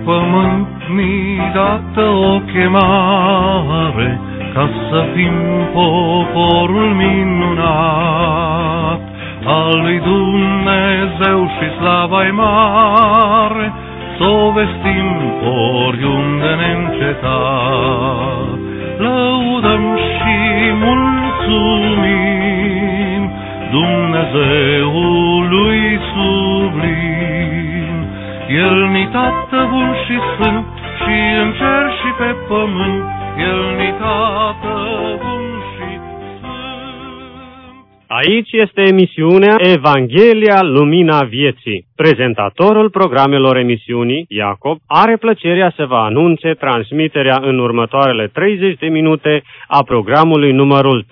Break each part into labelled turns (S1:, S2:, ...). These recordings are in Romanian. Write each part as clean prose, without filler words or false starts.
S1: pământ mi dată o chemare, ca să fim poporul minunat al lui Dumnezeu și slava-i mare, s-o vestim oriunde neîncetat. Lăudăm și mulțumim Dumnezeului sublim. El ni Tată bun și sfânt, și în cer și pe pământ, El ni Tată bun și sfânt.
S2: Aici este emisiunea Evanghelia Lumina Vieții. Prezentatorul programelor emisiunii, Iacob, are plăcerea să vă anunțe transmiterea în următoarele 30 de minute a programului numărul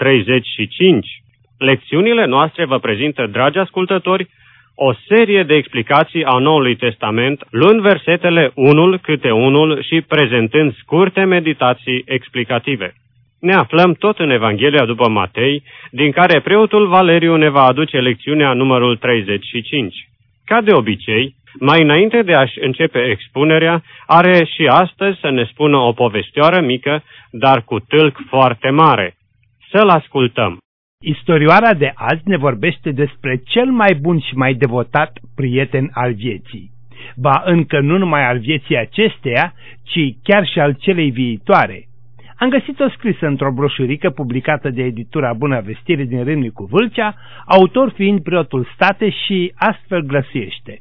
S2: 35. Lecțiunile noastre vă prezintă, dragi ascultători, o serie de explicații a Noului Testament, luând versetele unul câte unul și prezentând scurte meditații explicative. Ne aflăm tot în Evanghelia după Matei, din care preotul Valeriu ne va aduce lecțiunea numărul 35. Ca de obicei, mai înainte de a-și începe expunerea, are și astăzi să ne spună o povestioară mică, dar cu tâlc foarte mare. Să-l ascultăm.
S3: Istorioara de azi ne vorbește despre cel mai bun și mai devotat prieten al vieții. Ba încă nu numai al vieții acesteia, ci chiar și al celei viitoare. Am găsit-o scrisă într-o broșurică publicată de editura Bună Vestire din Râmnicu Vâlcea, autor fiind preotul State, și astfel glăsuiește: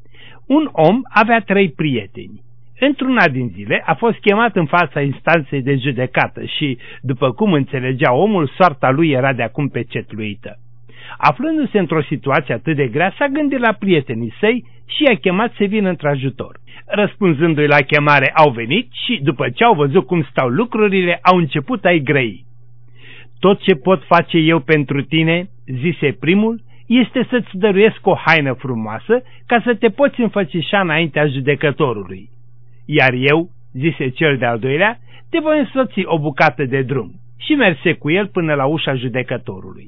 S3: un om avea 3 prieteni. Într-una din zile a fost chemat în fața instanței de judecată și, după cum înțelegea omul, soarta lui era de acum pecetluită. Aflându-se într-o situație atât de grea, s-a gândit la prietenii săi și i-a chemat să vină într-ajutor. Răspunzându-i la chemare, au venit și, după ce au văzut cum stau lucrurile, au început a-i grăi. Tot ce pot face eu pentru tine, zise primul, este să-ți dăruiesc o haină frumoasă ca să te poți înfățișa înaintea judecătorului. Iar eu, zise cel de-al doilea, te voi însoți o bucată de drum, și merse cu el până la ușa judecătorului.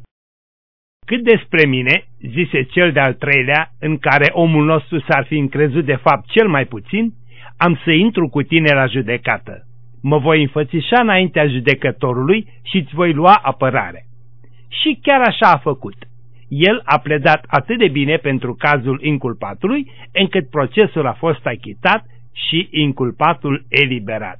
S3: Cât despre mine, zise cel de-al treilea, în care omul nostru s-ar fi încrezut de fapt cel mai puțin, am să intru cu tine la judecată. Mă voi înfățișa înaintea judecătorului și îți voi lua apărare. Și chiar așa a făcut. El a pledat atât de bine pentru cazul inculpatului, încât procesul a fost achitat și inculpatul eliberat.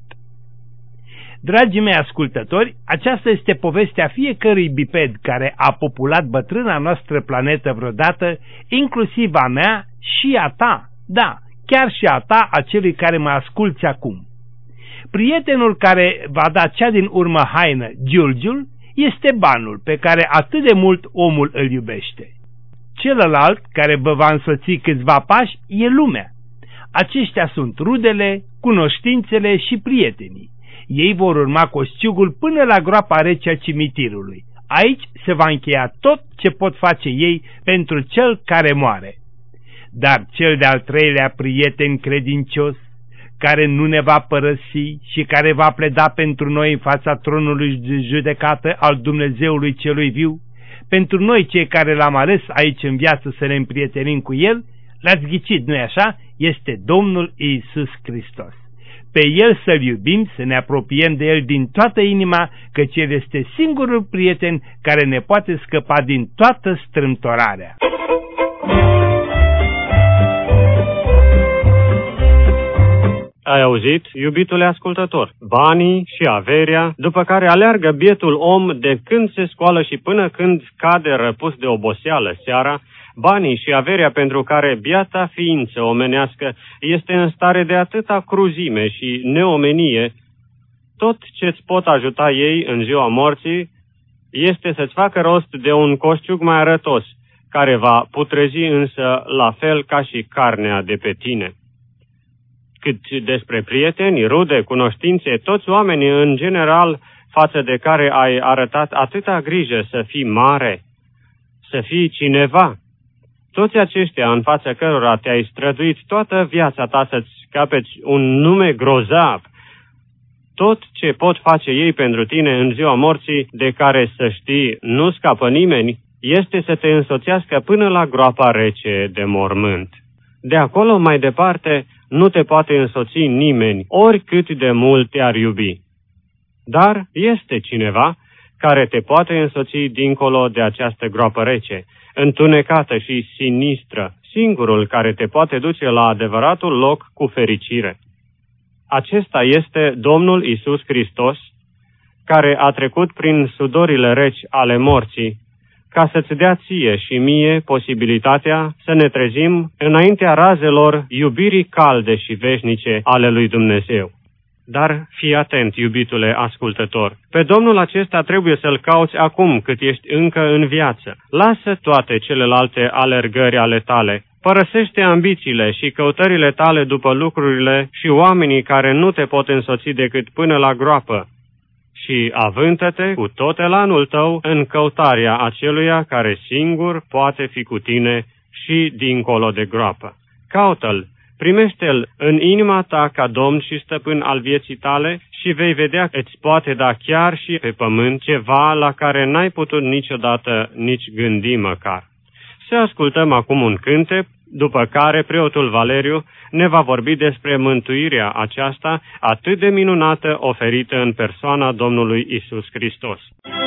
S3: Dragii mei ascultători, aceasta este povestea fiecărui biped care a populat bătrâna noastră planetă vreodată, inclusiv a mea și a ta, da, chiar și a ta, a celui care mă asculți acum. Prietenul care va da cea din urmă haină, giulgiul, este banul pe care atât de mult omul îl iubește. Celălalt, care vă va însoți câțiva pași, e lumea. Aceștia sunt rudele, cunoștințele și prietenii. Ei vor urma costiugul până la groapa rece a cimitirului. Aici se va încheia tot ce pot face ei pentru cel care moare. Dar cel de-al treilea prieten credincios, care nu ne va părăsi și care va pleda pentru noi în fața tronului de judecată al Dumnezeului celui viu, pentru noi cei care l-am ales aici în viață să ne împrietenim cu el, l-ați ghicit, nu-i așa? Este Domnul Iisus Hristos. Pe El să-L iubim, să ne apropiem de El din toată inima, căci El este singurul prieten care ne poate scăpa din toată strâmtorarea.
S2: Ai auzit, iubitule ascultător? Banii și averea, după care aleargă bietul om de când se scoală și până când cade răpus de oboseală seara, banii și averea pentru care biata ființă omenească este în stare de atâta cruzime și neomenie, tot ce-ți pot ajuta ei în ziua morții este să-ți facă rost de un coșciug mai arătos, care va putrezi însă la fel ca și carnea de pe tine. Cât despre prieteni, rude, cunoștințe, toți oamenii în general față de care ai arătat atâta grijă să fii mare, să fii cineva, toți aceștia în fața cărora te-ai străduit toată viața ta să-ți capeți un nume grozav, tot ce pot face ei pentru tine în ziua morții, de care, să știi, nu scapă nimeni, este să te însoțească până la groapa rece de mormânt. De acolo mai departe nu te poate însoți nimeni, oricât de mult te-ar iubi. Dar este cineva care te poate însoți dincolo de această groapă rece, întunecată și sinistră, singurul care te poate duce la adevăratul loc cu fericire. Acesta este Domnul Iisus Hristos, care a trecut prin sudorile reci ale morții, ca să-ți dea ție și mie posibilitatea să ne trezim înaintea razelor iubirii calde și veșnice ale lui Dumnezeu. Dar fii atent, iubitule ascultător, pe Domnul acesta trebuie să-L cauți acum cât ești încă în viață. Lasă toate celelalte alergări ale tale, părăsește ambițiile și căutările tale după lucrurile și oamenii care nu te pot însoți decât până la groapă și avântă-te cu tot elanul tău în căutarea aceluia care singur poate fi cu tine și dincolo de groapă. Caută-L, primește-L în inima ta ca Domn și Stăpân al vieții tale și vei vedea că îți poate da chiar și pe pământ ceva la care n-ai putut niciodată nici gândi măcar. Să ascultăm acum un cântec, după care preotul Valeriu ne va vorbi despre mântuirea aceasta atât de minunată oferită în persoana Domnului Isus Hristos.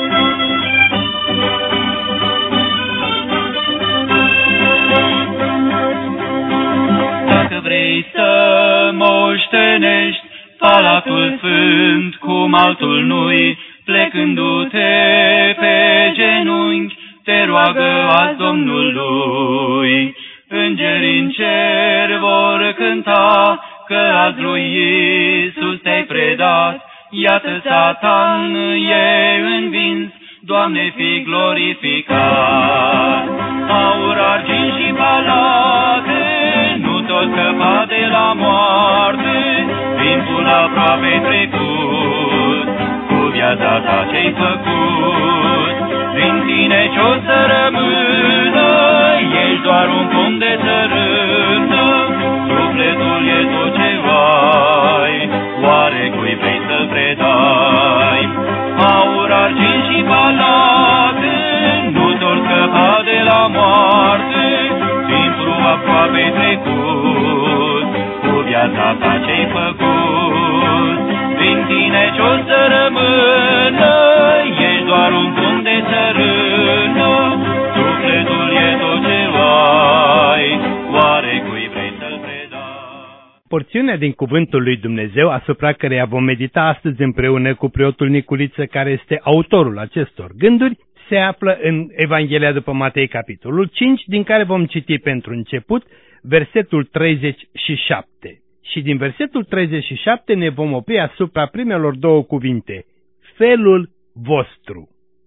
S4: Dacă vrei să moștenești Palatul Sfânt cum altul nu-i, plecându-te pe genunchi, te roagă azi Domnului. Îngerii în cer vor cânta că azi lui Iisus te-ai predat. Iată Satan e învins, Doamne, fii glorificat. Aur, argint și palate, nu tot scăpa de la moarte, timpul aproape trecut, cu viața ta ce-ai făcut. Din tine ce-o să rămână, ești doar un pom de țărână, sufletul e tot ce ai, oare cui vrei să-l predai? Aur, argint și palate, nu tot scăpa de la moarte, timpul aproape trecut, cu viața ta ce-ai făcut. Din tine ce-o să rămână, ești doar un pom de țărână, sufletul e tot ce ai, oare cui vrei să-l predai?
S3: Porțiunea din Cuvântul lui Dumnezeu, asupra căreia vom medita astăzi împreună cu preotul Niculiță, care este autorul acestor gânduri, se află în Evanghelia după Matei, capitolul 5, din care vom citi pentru început versetul 37. Și din versetul 37 ne vom opri asupra primelor două cuvinte, felul vostru.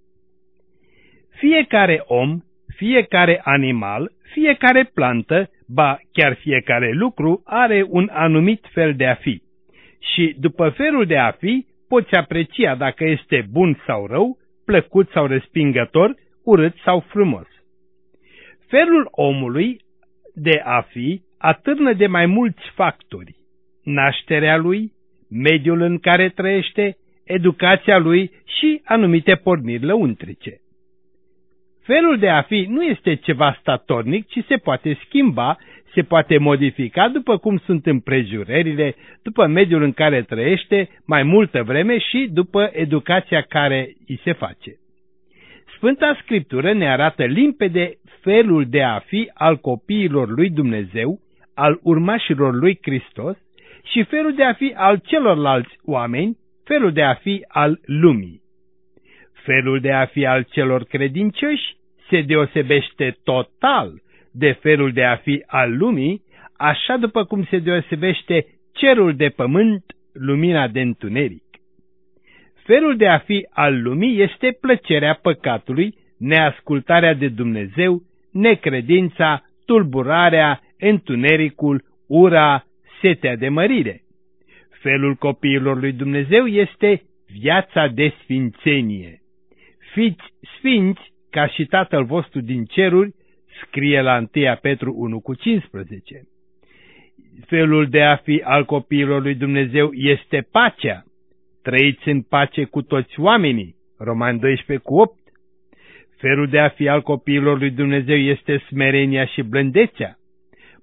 S3: Fiecare om, fiecare animal, fiecare plantă, ba chiar fiecare lucru are un anumit fel de a fi. Și după felul de a fi, poți aprecia dacă este bun sau rău, plăcut sau respingător, urât sau frumos. Felul omului de a fi atârnă de mai mulți factori: nașterea lui, mediul în care trăiește, educația lui și anumite porniri lăuntrice. Felul de a fi nu este ceva statornic, ci se poate schimba, se poate modifica după cum sunt împrejurările, după mediul în care trăiește mai multă vreme și după educația care îi se face. Sfânta Scriptură ne arată limpede felul de a fi al copiilor lui Dumnezeu, al urmașilor lui Hristos, și felul de a fi al celorlalți oameni, felul de a fi al lumii. Felul de a fi al celor credincioși se deosebește total de felul de a fi al lumii, așa după cum se deosebește cerul de pământ, lumina de întuneric. Felul de a fi al lumii este plăcerea păcatului, neascultarea de Dumnezeu, necredința, tulburarea, întunericul, ura, setea de mărire. Felul copiilor lui Dumnezeu este viața de sfințenie. Fiți sfinți ca și Tatăl vostru din ceruri, scrie la 1 Petru 1,15. Felul de a fi al copiilor lui Dumnezeu este pacea. Trăiți în pace cu toți oamenii, Romani 12,8. Felul de a fi al copiilor lui Dumnezeu este smerenia și blândețea.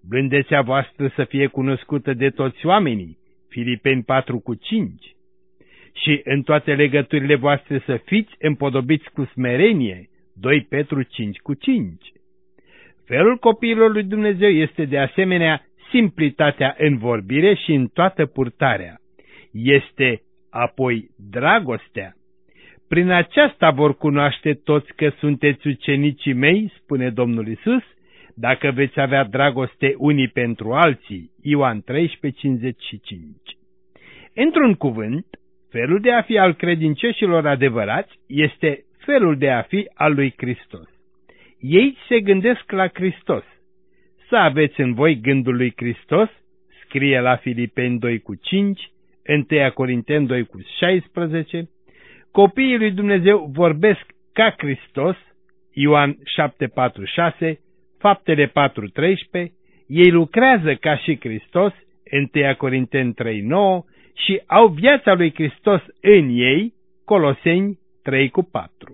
S3: blândețea voastră să fie cunoscută de toți oamenii, Filipeni 4:5, și în toate legăturile voastre să fiți împodobiți cu smerenie, 2 Petru 5:5. Felul copiilor lui Dumnezeu este de asemenea simplitatea în vorbire și în toată purtarea. Este apoi dragostea. Prin aceasta vor cunoaște toți că sunteți ucenicii mei, spune Domnul Iisus, dacă veți avea dragoste unii pentru alții. Ioan 13:55. Într-un cuvânt, felul de a fi al credincioșilor adevărați este felul de a fi al lui Hristos. Ei se gândesc la Hristos. Să aveți în voi gândul lui Hristos, scrie la Filipeni 2:5, 1 Corinteni 2:16, copiii lui Dumnezeu vorbesc ca Hristos, Ioan 7:4-6, Faptele 4:13, ei lucrează ca și Hristos, 1 Corinteni 3:9, și au viața lui Hristos în ei, Coloseni 3:4.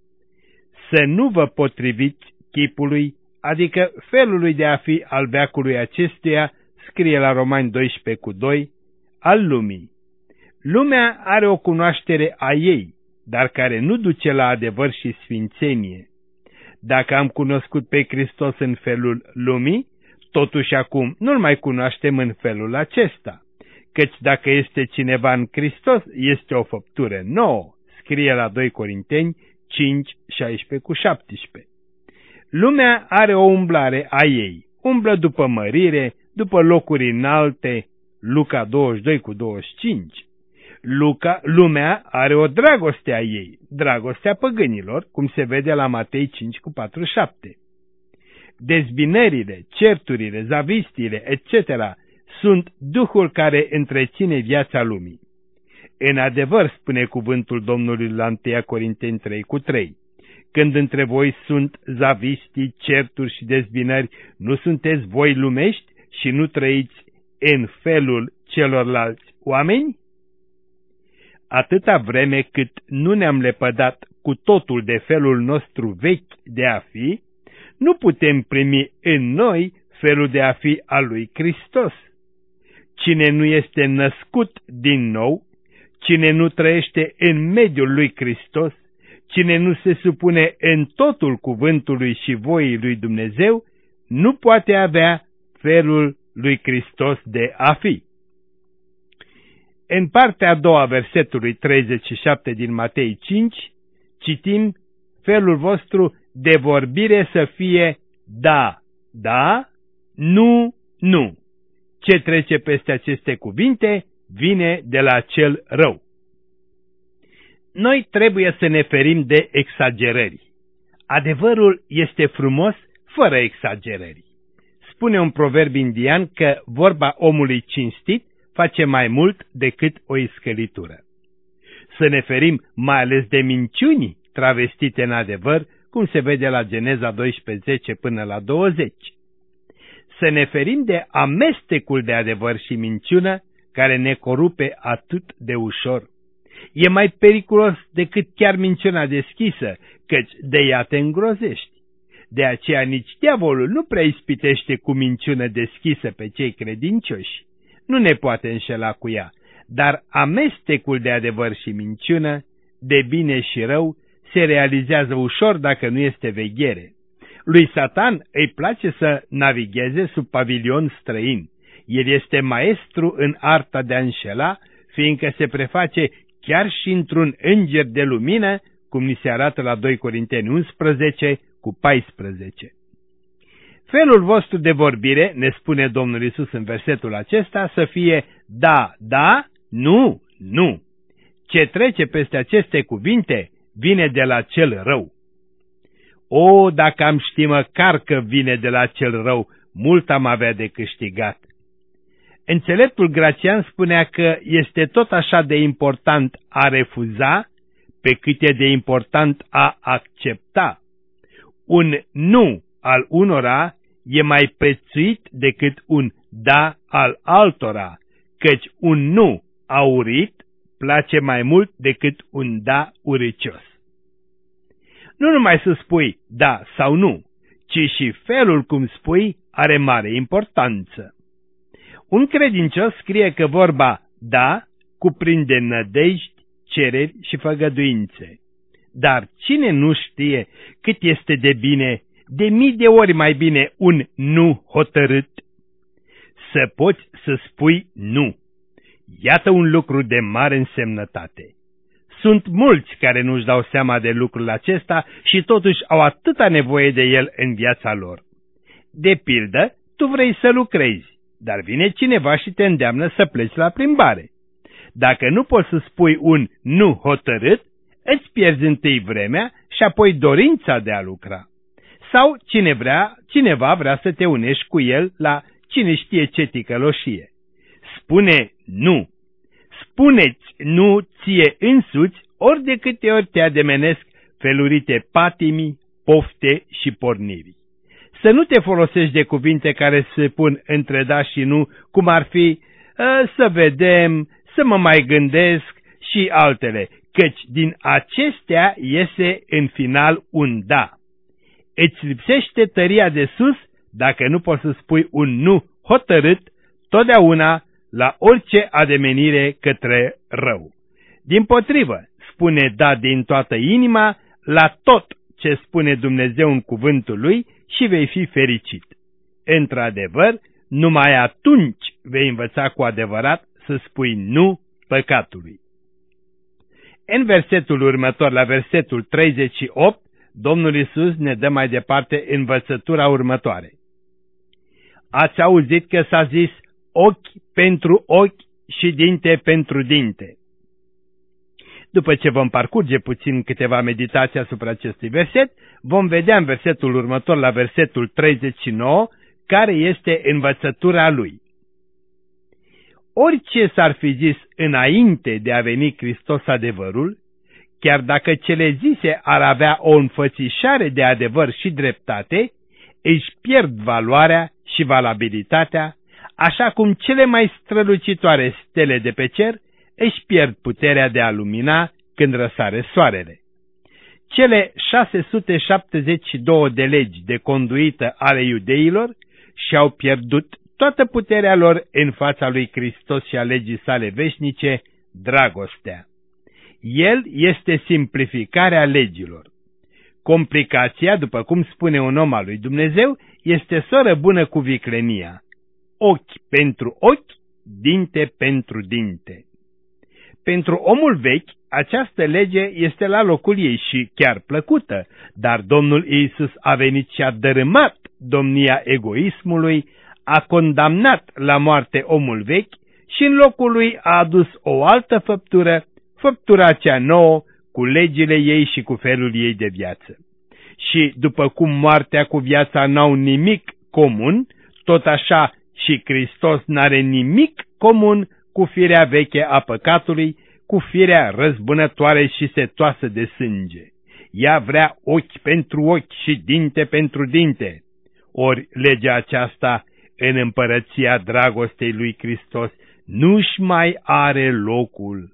S3: Să nu vă potriviți chipului, adică felului de a fi al veacului acestuia, scrie la Romani 12:2, al lumii. Lumea are o cunoaștere a ei, dar care nu duce la adevăr și sfințenie. Dacă am cunoscut pe Hristos în felul lumii, totuși acum nu-L mai cunoaștem în felul acesta, căci dacă este cineva în Hristos, este o făptură nouă, scrie la 2 Corinteni 5:16-17. Lumea are o umblare a ei, umblă după mărire, după locuri înalte, Luca 22:25. Lumea are o dragoste a ei, dragostea păgânilor, cum se vede la Matei 5:47. Dezbinările, certurile, zavistiile, etc. sunt duhul care întreține viața lumii. În adevăr, spune cuvântul Domnului la 1 Corinteni 3:3, când între voi sunt zavistii, certuri și dezbinări, nu sunteți voi lumești și nu trăiți în felul celorlalți oameni? Atâta vreme cât nu ne-am lepădat cu totul de felul nostru vechi de a fi, nu putem primi în noi felul de a fi al lui Hristos. Cine nu este născut din nou, cine nu trăiește în mediul lui Hristos, cine nu se supune în totul cuvântului și voii lui Dumnezeu, nu poate avea felul lui Hristos de a fi. În partea a doua versetului 37 din Matei 5, citim: felul vostru de vorbire să fie da, da, nu, nu. Ce trece peste aceste cuvinte vine de la cel rău. Noi trebuie să ne ferim de exagerări. Adevărul este frumos fără exagerări. Spune un proverb indian că vorba omului cinstit face mai mult decât o iscălitură. Să ne ferim mai ales de minciuni travestite în adevăr, cum se vede la Geneza 12:10 până la 20. Să ne ferim de amestecul de adevăr și minciună care ne corupe atât de ușor. E mai periculos decât chiar minciuna deschisă, căci de ea te îngrozești. De aceea nici diavolul nu prea ispitește cu minciună deschisă pe cei credincioși. Nu ne poate înșela cu ea, dar amestecul de adevăr și minciună, de bine și rău, se realizează ușor dacă nu este veghere. Lui Satan îi place să navigheze sub pavilion străin. El este maestru în arta de a înșela, fiindcă se preface chiar și într-un înger de lumină, cum ni se arată la 2 Corinteni 11:14. Felul vostru de vorbire, ne spune Domnul Iisus în versetul acesta, să fie da, da, nu, nu. Ce trece peste aceste cuvinte vine de la cel rău. O, dacă am ști măcar că vine de la cel rău, mult am avea de câștigat. Înțeleptul Grațian spunea că este tot așa de important a refuza, pe cât e de important a accepta. Un nu al unora e mai prețuit decât un da al altora, căci un nu aurit place mai mult decât un da uricios. Nu numai să spui da sau nu, ci și felul cum spui are mare importanță. Un credincios scrie că vorba da cuprinde nădejdi, cereri și făgăduințe. Dar cine nu știe cât este de bine, de mii de ori mai bine, un nu hotărât? Să poți să spui nu. Iată un lucru de mare însemnătate. Sunt mulți care nu-și dau seama de lucrul acesta și totuși au atâta nevoie de el în viața lor. De pildă, tu vrei să lucrezi, dar vine cineva și te îndeamnă să pleci la plimbare. Dacă nu poți să spui un nu hotărât, îți pierzi întâi vremea și apoi dorința de a lucra. Sau cineva vrea să te unești cu el la cine știe ce ticăloșie. Spune nu. Spune-ți nu ție însuți ori de câte ori te ademenesc felurite patimii, pofte și porniri. Să nu te folosești de cuvinte care se pun între da și nu, cum ar fi să vedem, să mă mai gândesc și altele, căci din acestea iese în final un da. Îți lipsește tăria de sus dacă nu poți să spui un nu hotărât totdeauna la orice ademenire către rău. Dimpotrivă, spune da din toată inima la tot ce spune Dumnezeu în cuvântul Lui și vei fi fericit. Într-adevăr, numai atunci vei învăța cu adevărat să spui nu păcatului. În versetul următor, la versetul 38, Domnul Iisus ne dă mai departe învățătura următoare. Ați auzit că s-a zis ochi pentru ochi și dinte pentru dinte. După ce vom parcurge puțin câteva meditații asupra acestui verset, vom vedea în versetul următor, la versetul 39, care este învățătura lui. Orice s-ar fi zis înainte de a veni Hristos adevărul, chiar dacă cele zise ar avea o înfățișare de adevăr și dreptate, își pierd valoarea și valabilitatea, așa cum cele mai strălucitoare stele de pe cer își pierd puterea de a lumina când răsare soarele. Cele 672 de legi de conduită ale iudeilor și-au pierdut toată puterea lor în fața lui Hristos și a legii sale veșnice, dragostea. El este simplificarea legilor. Complicația, după cum spune un om al lui Dumnezeu, este soră bună cu viclenia. Ochi pentru ochi, dinte pentru dinte. Pentru omul vechi, această lege este la locul ei și chiar plăcută, dar Domnul Iisus a venit și a dărâmat domnia egoismului, a condamnat la moarte omul vechi și în locul lui a adus o altă făptură, făptura cea nouă, cu legile ei și cu felul ei de viață. Și după cum moartea cu viața n-au nimic comun, tot așa și Hristos n-are nimic comun cu firea veche a păcatului, cu firea răzbunătoare și setoasă de sânge. Ea vrea ochi pentru ochi și dinte pentru dinte. Ori legea aceasta, în împărăția dragostei lui Hristos, nu-și mai are locul.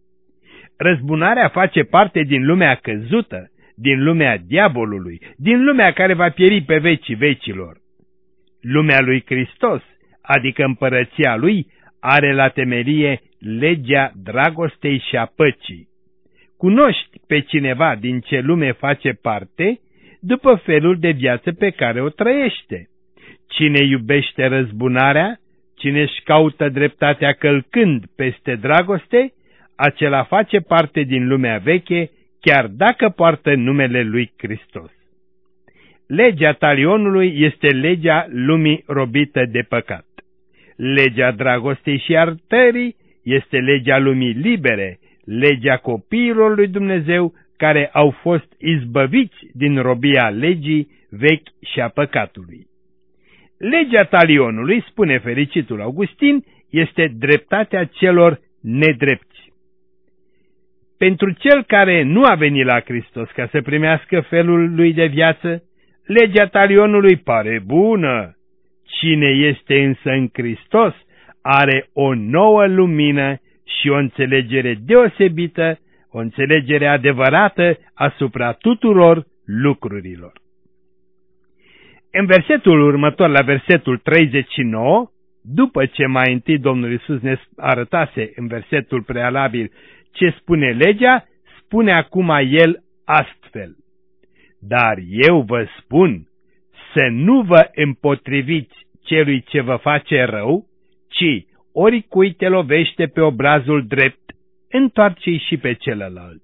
S3: Răzbunarea face parte din lumea căzută, din lumea diavolului, din lumea care va pieri pe vecii vecilor. Lumea lui Hristos, adică împărăția lui, are la temelie legea dragostei și a păcii. Cunoști pe cineva din ce lume face parte după felul de viață pe care o trăiește. Cine iubește răzbunarea, cine își caută dreptatea călcând peste dragoste, acela face parte din lumea veche, chiar dacă poartă numele lui Hristos. Legea talionului este legea lumii robită de păcat. Legea dragostei și iertării este legea lumii libere, legea copiilor lui Dumnezeu care au fost izbăviți din robia legii vechi și a păcatului. Legea talionului, spune fericitul Augustin, este dreptatea celor nedrepți. Pentru cel care nu a venit la Hristos ca să primească felul lui de viață, legea talionului pare bună. Cine este însă în Hristos are o nouă lumină și o înțelegere deosebită, o înțelegere adevărată asupra tuturor lucrurilor. În versetul următor, la versetul 39, după ce mai întâi Domnul Iisus ne arătase în versetul prealabil ce spune legea, spune acum El astfel: dar eu vă spun să nu vă împotriviți celui ce vă face rău, ci oricui te lovește pe obrazul drept, întoarce-i și pe celălalt.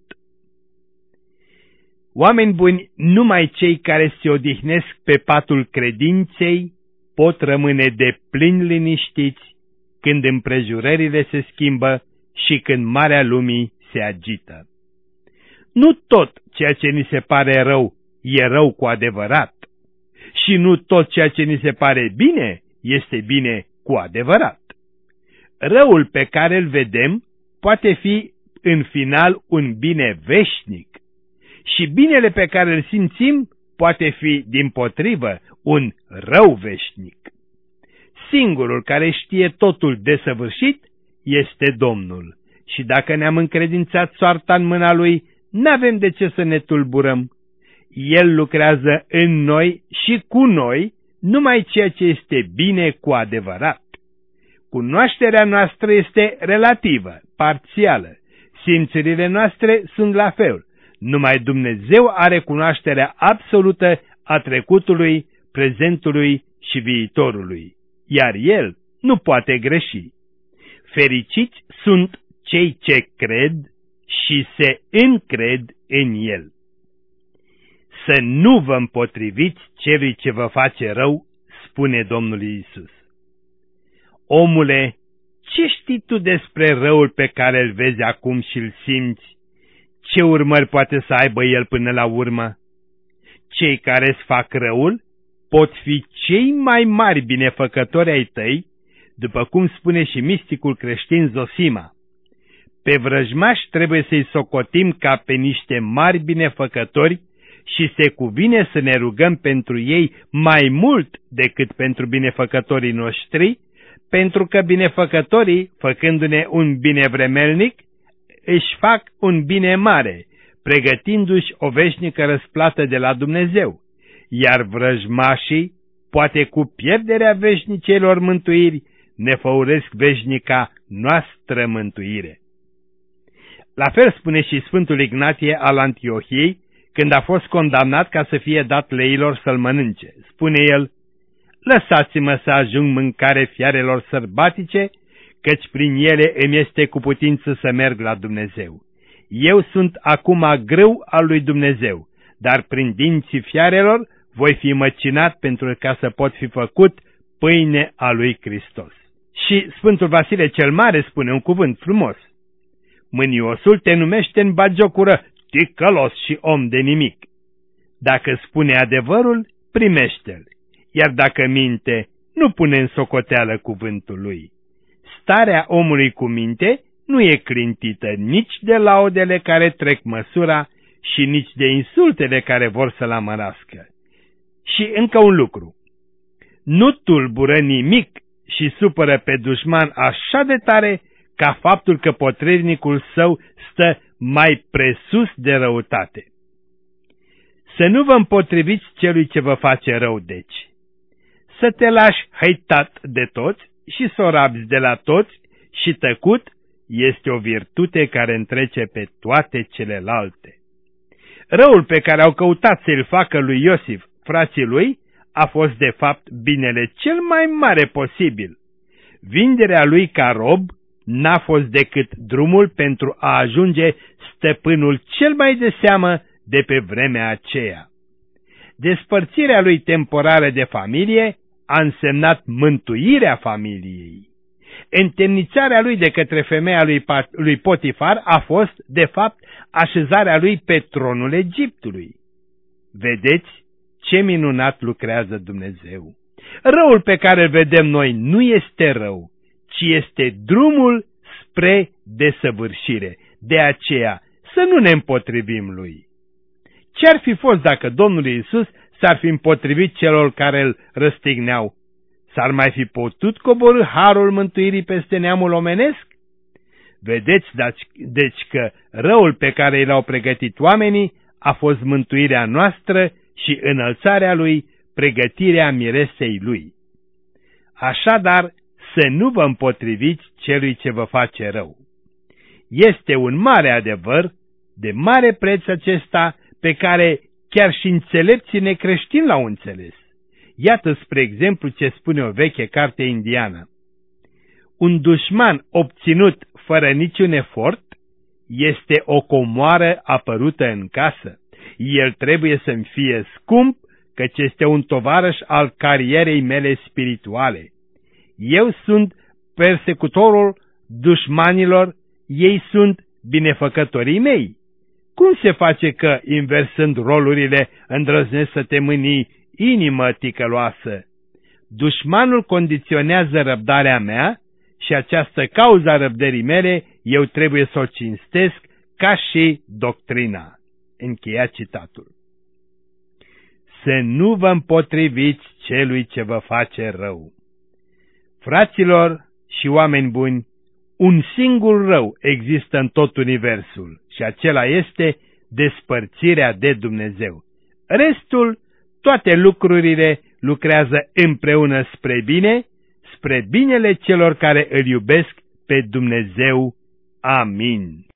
S3: Oameni buni, numai cei care se odihnesc pe patul credinței pot rămâne deplin liniștiți când împrejurările se schimbă și când marea lumii se agită. Nu tot ceea ce ni se pare rău e rău cu adevărat și nu tot ceea ce ni se pare bine este bine cu adevărat. Răul pe care îl vedem poate fi în final un bine veșnic și binele pe care îl simțim poate fi dimpotrivă un rău veșnic. Singurul care știe totul desăvârșit este Domnul și dacă ne-am încredințat soarta în mâna Lui, n-avem de ce să ne tulburăm. El lucrează în noi și cu noi numai ceea ce este bine cu adevărat. Cunoașterea noastră este relativă, parțială. Simțurile noastre sunt la fel. Numai Dumnezeu are cunoașterea absolută a trecutului, prezentului și viitorului, iar El nu poate greși. Fericiți sunt cei ce cred și se încred în El. Să nu vă împotriviți celui ce vă face rău, spune Domnul Iisus. Omule, ce știi tu despre răul pe care îl vezi acum și îl simți? Ce urmări poate să aibă el până la urmă? Cei care îți fac răul pot fi cei mai mari binefăcători ai tăi, după cum spune și misticul creștin Zosima. Pe vrăjmași trebuie să-i socotim ca pe niște mari binefăcători și se cuvine să ne rugăm pentru ei mai mult decât pentru binefăcătorii noștri, pentru că binefăcătorii, făcându-ne un bine vremelnic, își fac un bine mare, pregătindu-și o veșnică răsplată de la Dumnezeu, iar vrăjmașii, poate cu pierderea veșnicelor mântuiri, ne făuresc veșnica noastră mântuire. La fel spune și Sfântul Ignatie al Antiohiei, când a fost condamnat ca să fie dat leilor să-l mănânce. Spune el: lăsați-mă să ajung mâncare fiarelor sărbatice, căci prin ele îmi este cu putință să merg la Dumnezeu. Eu sunt acum grâu al lui Dumnezeu, dar prin dinții fiarelor voi fi măcinat pentru ca să pot fi făcut pâine a lui Hristos. Și Sfântul Vasile cel Mare spune un cuvânt frumos: mâniosul te numește în batjocură ticălos și om de nimic. Dacă spune adevărul, primește-l, iar dacă minte, nu pune în socoteală cuvântul lui. Starea omului cu minte nu e clintită nici de laudele care trec măsura și nici de insultele care vor să-l amărască. Și încă un lucru: nu tulbură nimic și supără pe dușman așa de tare ca faptul că potrivnicul său stă mai presus de răutate. Să nu vă împotriviți celui ce vă face rău, deci. Să te lași hăitat de toți și să o rabzi de la toți și tăcut este o virtute care întrece pe toate celelalte. Răul pe care au căutat să-l facă lui Iosif, frații lui, a fost de fapt binele cel mai mare posibil. Vinderea lui ca rob n-a fost decât drumul pentru a ajunge stăpânul cel mai de seamă de pe vremea aceea. Despărțirea lui temporară de familie a însemnat mântuirea familiei. Întemnițarea lui de către femeia lui Potifar a fost, de fapt, așezarea lui pe tronul Egiptului. Vedeți ce minunat lucrează Dumnezeu! Răul pe care îl vedem noi nu este rău, ci este drumul spre desăvârșire. De aceea să nu ne împotrivim lui. Ce-ar fi fost dacă Domnul Iisus s-ar fi împotrivit celor care îl răstigneau? S-ar mai fi putut coborî harul mântuirii peste neamul omenesc? Vedeți, deci că răul pe care l-au pregătit oamenii a fost mântuirea noastră și înălțarea lui pregătirea miresei lui. Așadar, să nu vă împotriviți celui ce vă face rău. Este un mare adevăr, de mare preț acesta, pe care chiar și înțelepții necreștini l-au înțeles. Iată, spre exemplu, ce spune o veche carte indiană. Un dușman obținut fără niciun efort este o comoară apărută în casă. El trebuie să-mi fie scump, căci este un tovarăș al carierei mele spirituale. Eu sunt persecutorul dușmanilor, ei sunt binefăcătorii mei. Cum se face că, inversând rolurile, îndrăznesc să te mâni, inimă ticăloasă? Dușmanul condiționează răbdarea mea și această cauza răbdării mele eu trebuie să o cinstesc ca și doctrina. Încheia citatul. Să nu vă împotriviți celui ce vă face rău. Fraților și oameni buni, un singur rău există în tot universul și acela este despărțirea de Dumnezeu. Restul, toate lucrurile lucrează împreună spre bine, spre binele celor care îl iubesc pe Dumnezeu. Amin.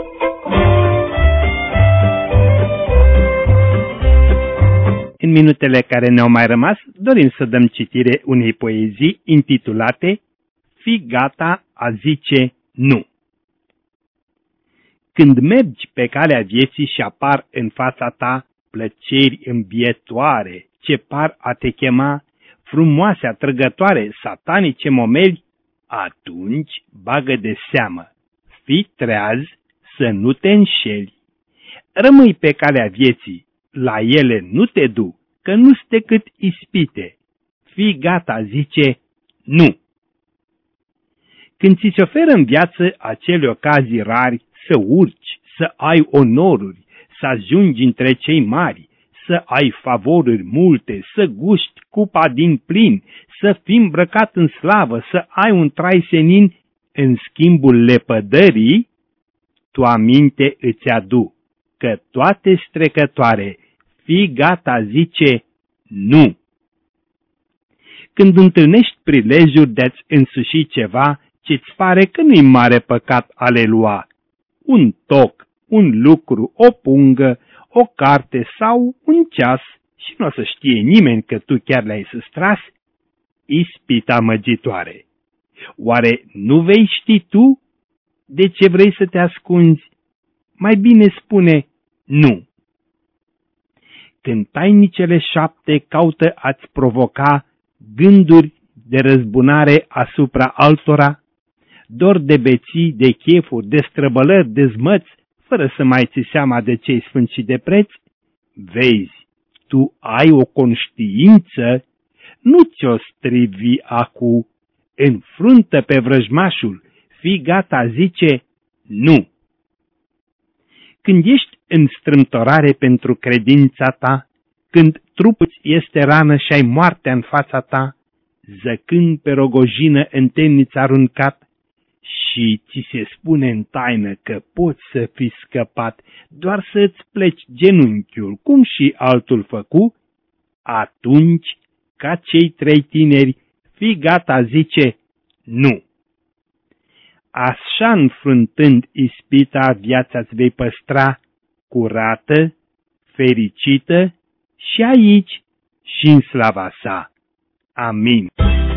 S5: În minutele care ne-au mai rămas, dorim să dăm citire unei poezii intitulate Fii gata a zice nu. Când mergi pe calea vieții și apar în fața ta plăceri îmbietoare ce par a te chema, frumoase, atrăgătoare, satanice momeli, atunci bagă de seamă, fii treaz să nu te înșeli. Rămâi pe calea vieții, la ele nu te du, că nu-s decât ispite. Fii gata, zice, nu. Când ți se oferă în viață acele ocazii rari să urci, să ai onoruri, să ajungi între cei mari, să ai favoruri multe, să guști cupa din plin, să fii îmbrăcat în slavă, să ai un trai senin în schimbul lepădării, tu aminte îți adu că toate strecătoare, fii gata, zice, nu. Când întâlnești prilejuri de-ți însuși ceva ce-ți pare că nu-i mare păcat a le lua, un toc, un lucru, o pungă, o carte sau un ceas, și nu o să știe nimeni că tu chiar le-ai sustras, ispita amăgitoare. Oare nu vei ști tu de ce vrei să te ascunzi? Mai bine spune nu. Când tainicele 7 caută a-ți provoca gânduri de răzbunare asupra altora, dor de beții, de chefuri, de străbălări, de zmăți, fără să mai ți seama de ce-i sfânt și de preț, vezi, tu ai o conștiință, nu ți-o strivi acu, înfruntă pe vrăjmașul, fii gata, zice, nu. Când ești în strâmtorare pentru credința ta, când trupul este rană și ai moartea în fața ta, zăcând pe rogojină în temniță aruncat, și ți se spune în taină că poți să fii scăpat, doar să-ți pleci genunchiul, cum și altul făcu, atunci, ca cei 3 tineri, fii gata, zice, nu. Așa înfruntând ispita, viața-ți vei păstra curată, fericită și aici și în slava sa. Amin.